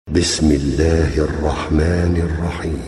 بسم الله الرحمن الرحيم.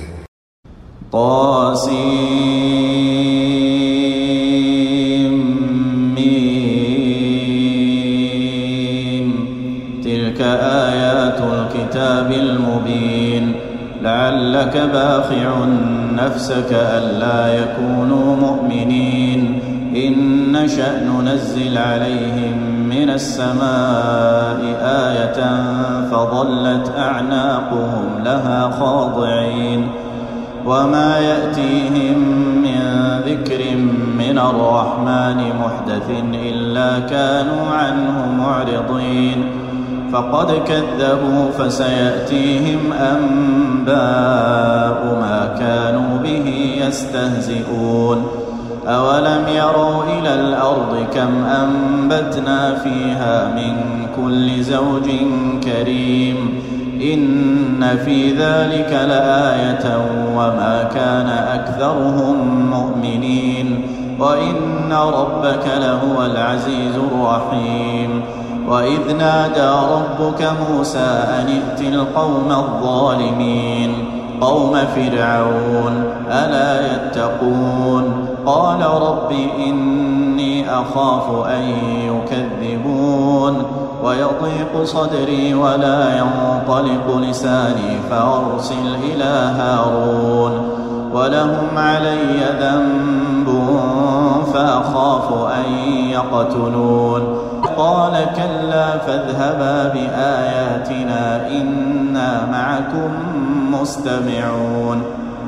طاسيم. تلك آيات الكتاب المبين. لعلك باخع نفسك ألا يكونوا مؤمنين إن نشأ ننزل عليهم من السماء آية فظلت أعناقهم لها خاضعين وما يأتيهم من ذكر من الرحمن محدث إلا كانوا عنه معرضين فقد كذبوا فسيأتيهم أنباء ما كانوا به يستهزئون أولم يروا إلى الأرض كم أنبتنا فيها من كل زوج كريم إن في ذلك لآية وما كان أكثرهم مؤمنين وإن ربك لهو العزيز الرحيم وإذ نادى ربك موسى أن ائت القوم الظالمين قوم فرعون ألا يتقون قال رب إني أخاف أن يكذبون ويضيق صدري ولا ينطلق لساني فأرسل إلى هارون ولهم علي ذنب فأخاف أن يقتلون قال كلا فاذهبا بآياتنا إنا معكم مستمعون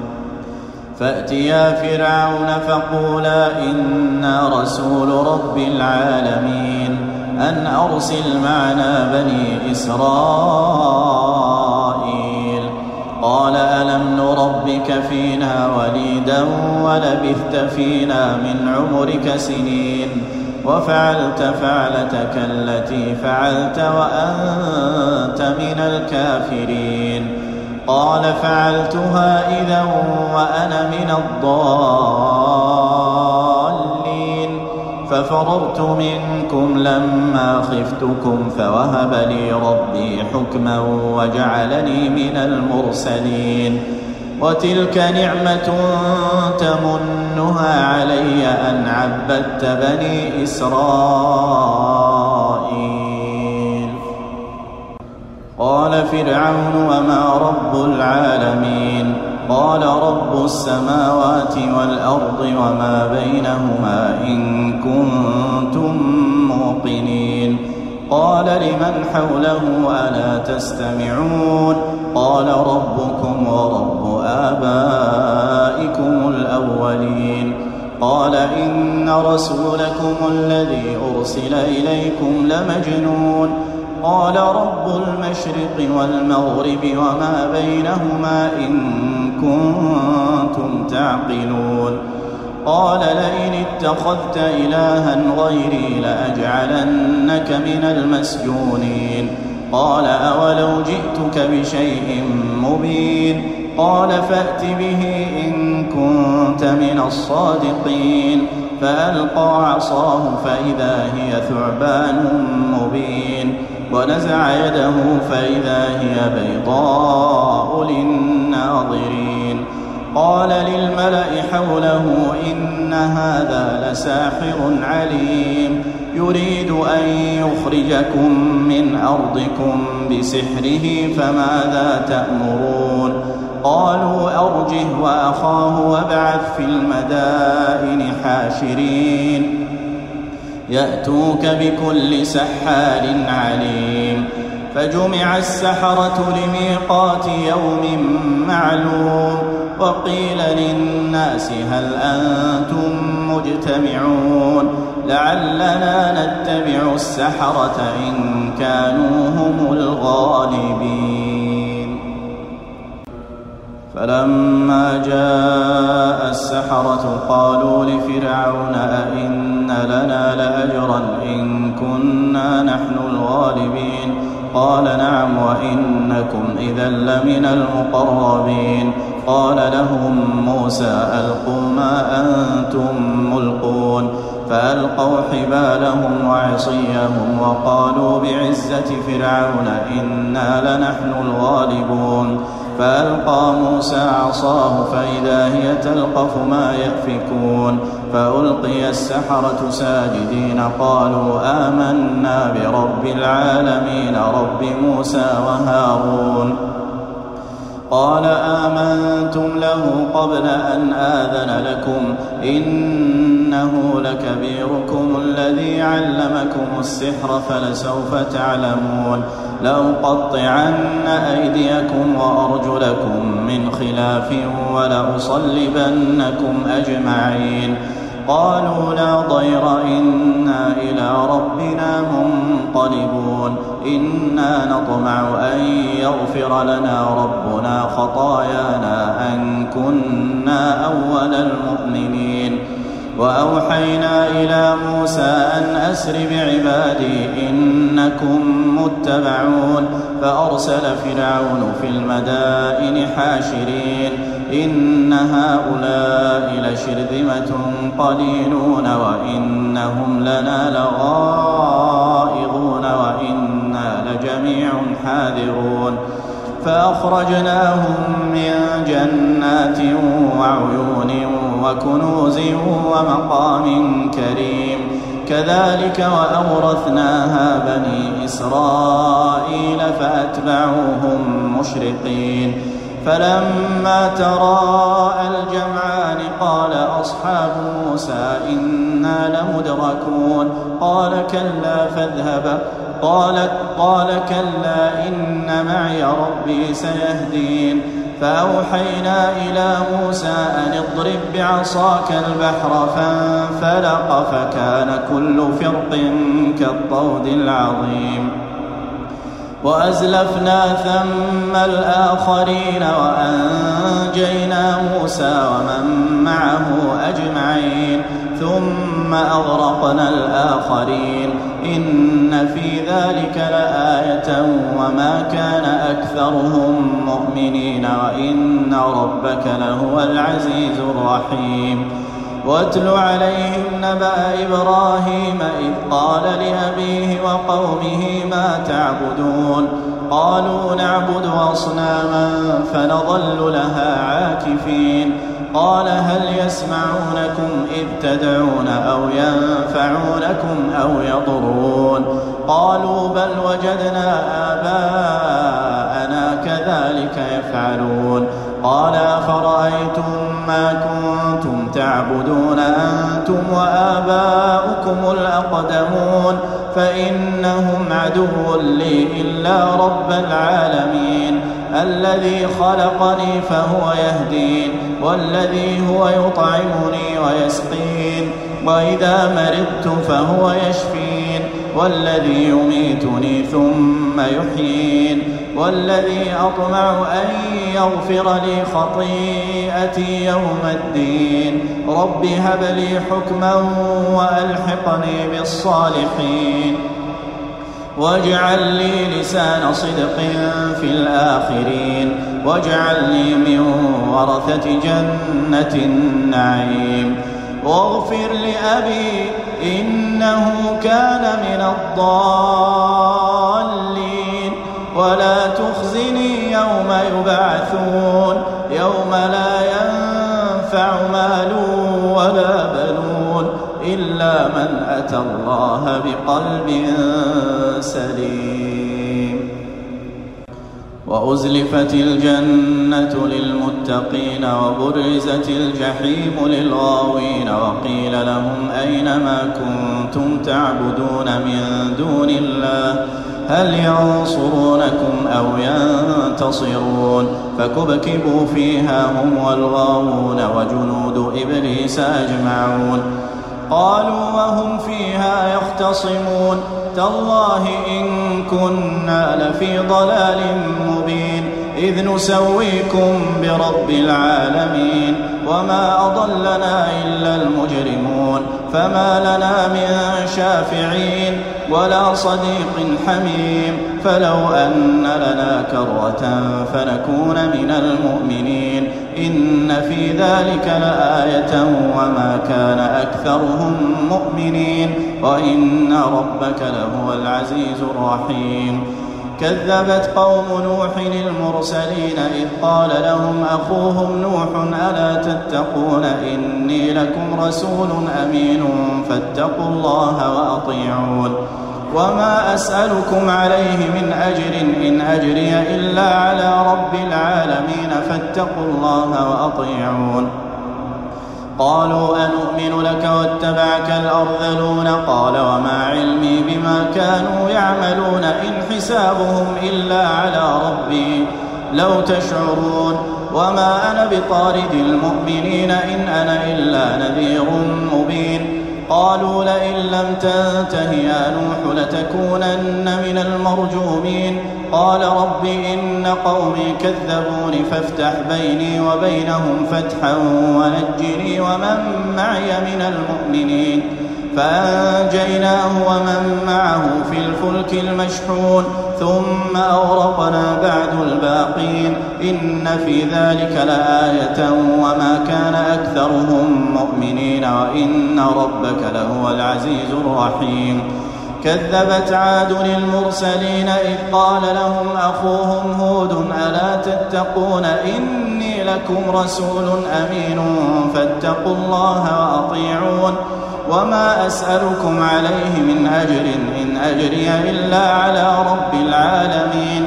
فأتيا فرعون فقولا إنا رسول رب العالمين أن أرسل معنا بني إسرائيل قال ألم نربك فينا وليدا ولبثت فينا من عمرك سنين وفعلت فعلتك التي فعلت وأنت من الكافرين قال فعلتها إذا وأنا من الضالين ففررت منكم لما خفتكم فوهب لي ربي حكما وجعلني من المرسلين وتلك نعمة تمنها علي أن عبدت بني إسرائيل قال فرعون وما رب العالمين قال رب السماوات والأرض وما بينهما إن كنتم موقنين قال لمن حوله ألا تستمعون قال ربكم ورب آبائكم الأولين قال إن رسولكم الذي أرسل إليكم لمجنون قال رب المشرق والمغرب وما بينهما إن كنتم تعقلون قال لئن اتخذت إلها غيري لأجعلنك من المسجونين قال أولو جئتك بشيء مبين قال فأت به إن كنت من الصادقين فألقى عصاه فإذا هي ثعبان مبين ونزع يده فإذا هي بيضاء للناظرين قال للملأ حوله إن هذا لساحر عليم يريد أن يخرجكم من أرضكم بسحره فماذا تأمرون قالوا أرجه وأخاه وابعث في المدائن حاشرين يأتوك بكل سحار عليم فجمع السحرة لميقات يوم معلوم وقيل للناس هل أنتم مجتمعون لعلنا نتبع السحرة إن كانوا هم الغالبين فلما جاء السحرة قالوا لفرعون أئن لنا لأجرا إن كنا نحن الغالبين قال نعم وإنكم إذا لمن المقربين قال لهم موسى ألقوا ما أنتم ملقون فألقوا حبالهم وعصيهم وقالوا بعزة فرعون إنا لنحن الغالبون فألقى موسى عصاه فإذا هي تلقف ما يأفكون فألقي السحرة ساجدين قالوا آمنا برب العالمين رب موسى وهارون قال آمنتم له قبل أن آذن لكم إنه لكبيركم الذي علمكم السحر فلسوف تعلمون لأقطعن أيديكم وأرجلكم من خلاف ولأصلبنكم أجمعين قالوا لا ضير إنا إلى ربنا منقلبون إنا نطمع أن يغفر لنا ربنا خطايانا أن كنا أول المؤمنين وأوحينا إلى موسى أن أسر بعبادي إنكم متبعون فأرسل فرعون في المدائن حاشرين إن هؤلاء لشرذمة قليلون وإنهم لنا لغائظون وإنا لجميع حاذرون فأخرجناهم من جنات وعيون وكنوز ومقام كريم كذلك وأورثناها بني إسرائيل فأتبعوهم مشرقين فلما تراءى الجمعان قال أصحاب موسى إنا لمدركون قال كلا إن معي ربي سيهدين فأوحينا إلى موسى أن اضرب بعصاك البحر فانفلق فكان كل فرق كالطود العظيم وأزلفنا ثم الآخرين وأنجينا موسى ومن معه أجمعين ثم أغرقنا الآخرين إن في ذلك لآية وما كان أكثرهم مؤمنين وإن ربك لهو العزيز الرحيم واتل عليهم نبأ إبراهيم إذ قال لأبيه وقومه ما تعبدون قالوا نعبد أصناما فنظل لها عاكفين قال هل يسمعونكم إذ تدعون أو ينفعونكم أو يضرون قالوا بل وجدنا آباءنا كذلك يفعلون قال أفرأيتم ما كنتم تعبدون أنتم وآباؤكم الأقدمون فإنهم عدو لي إلا رب العالمين الذي خلقني فهو يهدين والذي هو يطعمني ويسقين وإذا مرضت فهو يشفين والذي يميتني ثم يحيين والذي أطمع أن يغفر لي خطيئتي يوم الدين رب هب لي حكما وألحقني بالصالحين واجعل لي لسان صدق في الآخرين واجعلني من ورثة جنة النعيم واغفر لأبي إنه كان من الضالين ولا تخزني يوم يبعثون يوم لا ينفع مال ولا بنون إلا من أتى الله بقلب سليم وأزلفت الجنة للمتقين وبرزت الجحيم للغاوين وقيل لهم أين ما كنتم تعبدون من دون الله هل ينصرونكم أو ينتصرون فكبكبوا فيها هم والغاوون وجنود إبليس أجمعون قالوا وهم فيها يختصمون تالله إن كنا لفي ضلال مبين إذ نسويكم برب العالمين وما أضلنا إلا المجرمون فما لنا من شافعين ولا صديق حميم فلو أن لنا كرة فنكون من المؤمنين إن في ذلك لآية وما كان أكثرهم مؤمنين وإن ربك لهو العزيز الرحيم كذبت قوم نوح المرسلين إذ قال لهم أخوهم نوح ألا تتقون إني لكم رسول أمين فاتقوا الله وأطيعون وما أسألكم عليه من أجر إن أجري إلا على رب العالمين فاتقوا الله وأطيعون قالوا أنؤمن لك واتبعك الأرذلون قال وما علمي بما كانوا يعملون إن حسابهم إلا على ربي لو تشعرون وما أنا بطارد المؤمنين إن أنا إلا نذير مبين قالوا لئن لم تنته يا نوح لتكونن من المرجومين قال رب إن قومي كذبون فافتح بيني وبينهم فتحا ونجني ومن معي من المؤمنين فأنجيناه ومن معه في الفلك المشحون ثم أغرقنا بعد الباقين إن في ذلك لآية وما كان أكثرهم مؤمنين وإن ربك لهو العزيز الرحيم كذبت عاد المرسلين إذ قال لهم أخوهم هود ألا تتقون إني لكم رسول أمين فاتقوا الله وأطيعون وما أسألكم عليه من أجر إن أجري إلا على رب العالمين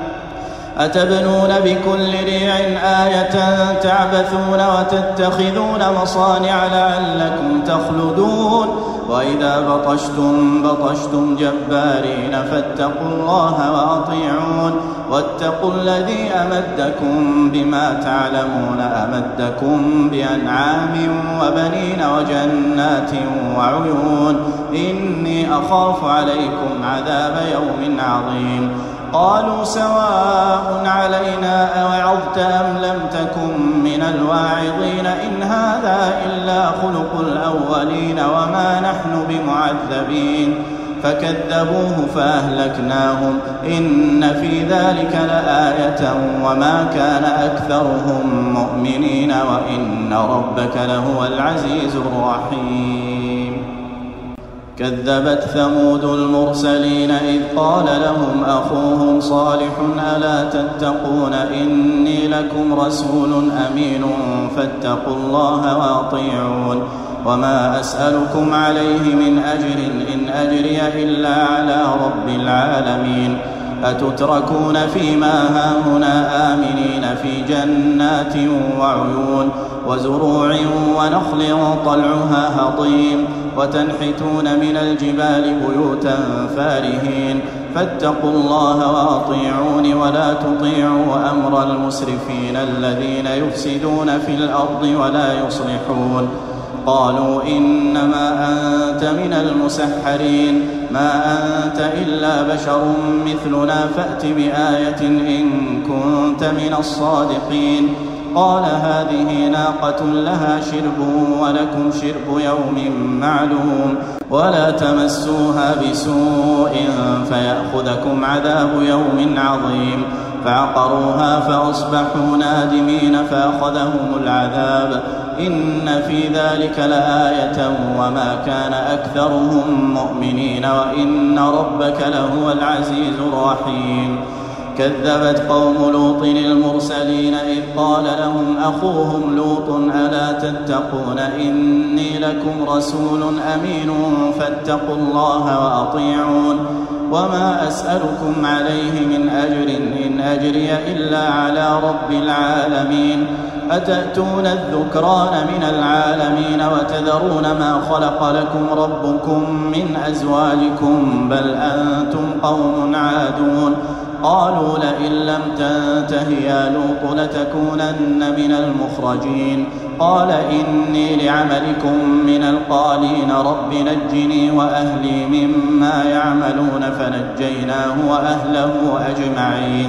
أتبنون بكل ريع آية تعبثون وتتخذون مصانع لعلكم تخلدون وإذا بطشتم جبارين فاتقوا الله وأطيعون واتقوا الذي أمدكم بما تعلمون أمدكم بأنعام وبنين وجنات وعيون إني أخاف عليكم عذاب يوم عظيم قالوا سواء علينا أوعظت أم لم تكن من الواعظين إن هذا إلا خلق الأولين وما نحن بمعذبين فكذبوه فأهلكناهم إن في ذلك لآية وما كان أكثرهم مؤمنين وإن ربك لهو العزيز الرحيم كذبت ثمود المرسلين إذ قال لهم أخوهم صالح ألا تتقون إني لكم رسول أمين فاتقوا الله وأطيعون وما أسألكم عليه من أجر إن أجري إلا على رب العالمين أتتركون فيما هاهنا آمنين في جنات وعيون وزروع ونخل طلعها هضيم وتنحتون من الجبال بيوتا فارهين فاتقوا الله وأطيعون ولا تطيعوا أمر المسرفين الذين يفسدون في الأرض ولا يصلحون قالوا إنما أنت من المسحرين ما أنت إلا بشر مثلنا فأت بآية إن كنت من الصادقين قال هذه ناقة لها شرب ولكم شرب يوم معلوم ولا تمسوها بسوء فيأخذكم عذاب يوم عظيم فعقروها فأصبحوا نادمين فأخذهم العذاب إن في ذلك لآية وما كان أكثرهم مؤمنين وإن ربك لهو العزيز الرحيم كذبت قوم لوط المرسلين إذ قال لهم أخوهم لوط ألا تتقون إني لكم رسول أمين فاتقوا الله وأطيعون وما أسألكم عليه من أجر إن أجري إلا على رب العالمين أتأتون الذكران من العالمين وتذرون ما خلق لكم ربكم من أزواجكم بل أنتم قوم عادون قالوا لئن لم تنته يا لوط لتكونن من المخرجين قال إني لعملكم من القالين رب نجني وأهلي مما يعملون فنجيناه وأهله أجمعين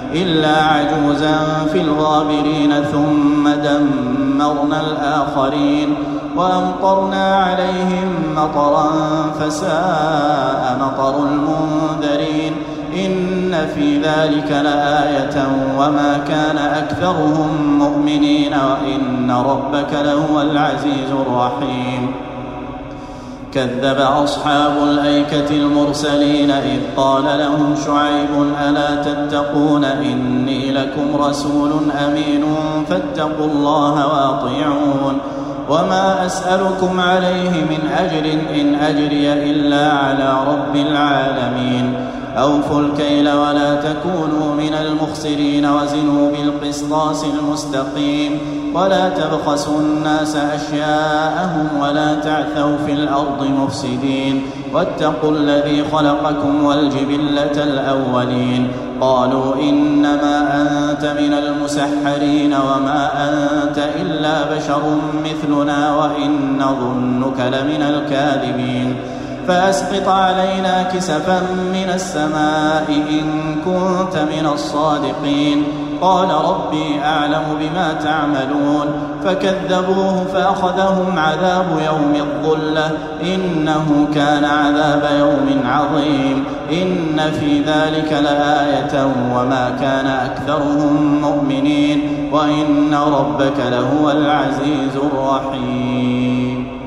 إلا عجوزا في الغابرين ثم دمرنا الآخرين وأمطرنا عليهم مطرا فساء مطر المنذرين إن في ذلك لآية وما كان أكثرهم مؤمنين وإن ربك لهو العزيز الرحيم. كذب أصحاب الأيكة المرسلين إذ قال لهم شعيب ألا تتقون إني لكم رسول أمين فاتقوا الله وأطيعون وما أسألكم عليه من أجر إن أجري إلا على رب العالمين. أوفوا الكيل ولا تكونوا من المخسرين وزنوا بالقسطاس المستقيم ولا تبخسوا الناس أشياءهم ولا تعثوا في الأرض مفسدين واتقوا الذي خلقكم والجبلة الأولين. قالوا إنما أنت من المسحرين وما أنت إلا بشر مثلنا وإن نظنك لمن الكاذبين فأسقط علينا كسفا من السماء إن كنت من الصادقين. قال ربي أعلم بما تعملون فكذبوه فأخذهم عذاب يوم الظلة إنه كان عذاب يوم عظيم. إن في ذلك لآية وما كان أكثرهم مؤمنين وإن ربك لهو العزيز الرحيم.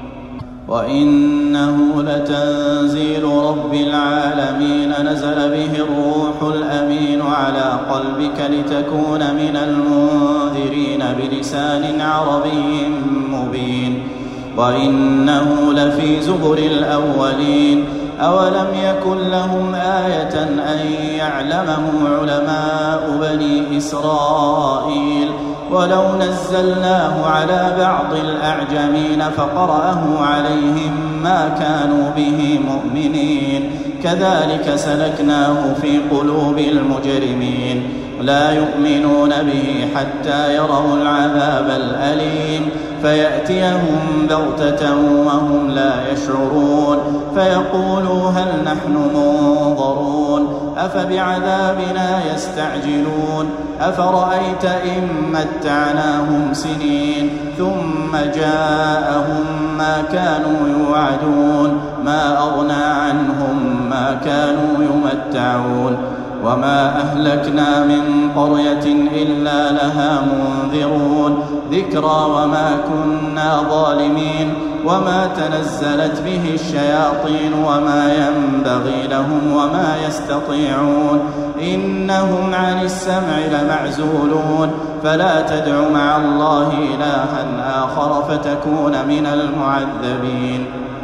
وإنه لتنزيل رب العالمين نزل به الروح الأمين على قلبك لتكون من المنذرين بلسان عربي مبين وإنه لفي زبر الأولين. أولم يكن لهم آية أن يعلمه علماء بني إسرائيل ولو نزلناه على بعض الأعجمين فقرأه عليهم ما كانوا به مؤمنين كذلك سلكناه في قلوب المجرمين لا يؤمنون به حتى يروا العذاب الأليم فيأتيهم بغتة وهم لا يشعرون فيقولوا هل نحن منظرون أفبعذابنا يستعجلون أفرأيت إن متعناهم سنين ثم جاءهم ما كانوا يوعدون ما أغنى عنهم ما كانوا يمتعون وما أهلكنا من قرية إلا لها منذرون ذكرى وما كنا ظالمين وما تنزلت به الشياطين وما ينبغي لهم وما يستطيعون إنهم عن السمع لمعزولون فلا تدع مع الله إلها آخر فتكون من المعذبين.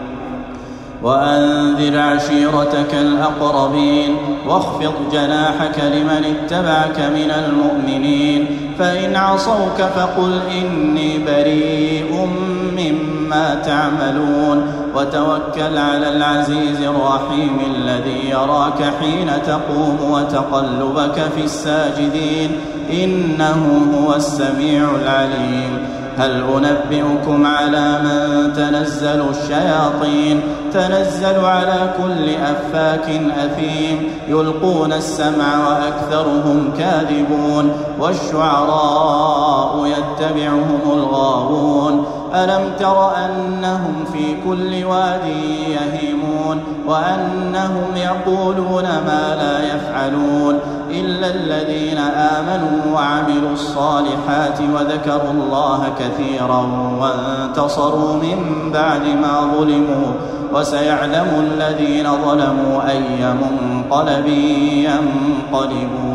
وأنذر عشيرتك الأقربين واخفض جناحك لمن اتبعك من المؤمنين فإن عصوك فقل إني بريء مما تعملون وتوكل على العزيز الرحيم الذي يراك حين تقوم وتقلبك في الساجدين إنه هو السميع العليم. هل أنبئكم على من تنزل الشياطين تنزل على كل أفاك أثيم يلقون السمع وأكثرهم كاذبون والشعراء يتبعهم الغاوون ألم تر أنهم في كل واد يهيمون وأنهم يقولون ما لا يفعلون إلا الذين آمنوا وعملوا الصالحات وذكروا الله كثيرا وانتصروا من بعد ما ظلموا وسيعلم الذين ظلموا أي منقلب ينقلبون.